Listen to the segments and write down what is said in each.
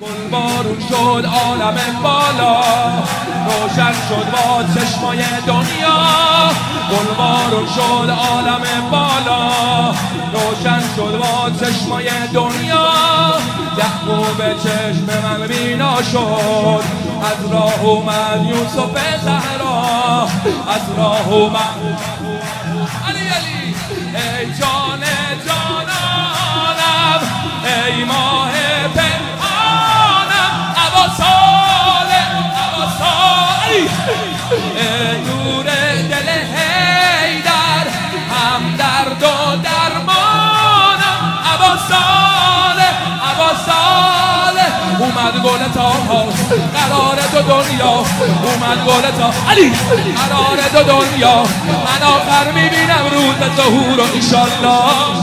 گلبارون شد عالم بالا، روشن شد با چشمای دنیا. گلبارون شد عالم بالا، روشن شد با چشمای دنیا. یعقوب چشم من بینا شد، از راه اومد یوسف زهرا، از راه اومد علی علی. ای جان جانانم، ای ماه پنهانم، عباساله عباسالی. ای نور دل حیدر، هم درد و درمانم، عباساله عباساله. اومد گل تاها قرار دو دنیا، اومد گل تا علی قرار دو دنیا. من آخر میبینم روز ظهور و انشالله.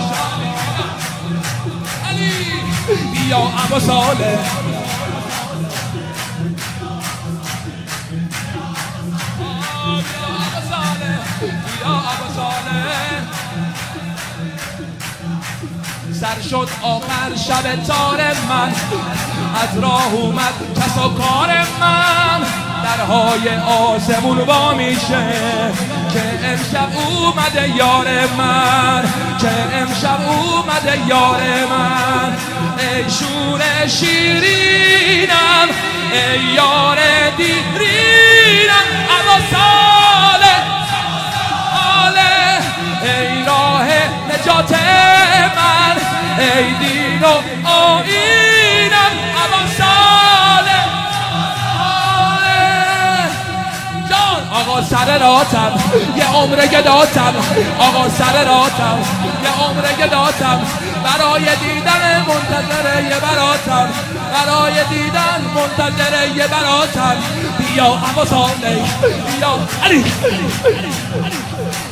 علی بیا عباساله، بیا عباساله. سر شد آخر شب تار من، از راه اومد کس و کار من. درهای آسمون وا میشه که امشب اومده یار من، که امشب اومده یار من. ای شور شیرینم، ای یار دیرینم، عباساله آله. ای راه نجات من، ای دین و آیینم، عباساله جان. آقا سر راتم یه عمر گداتم، آقا سر راتم یه عمر گداتم. برای دیدن منتظر یه براتم، برای دیدن منتظر یه براتم. بیا عباساله بیا علی.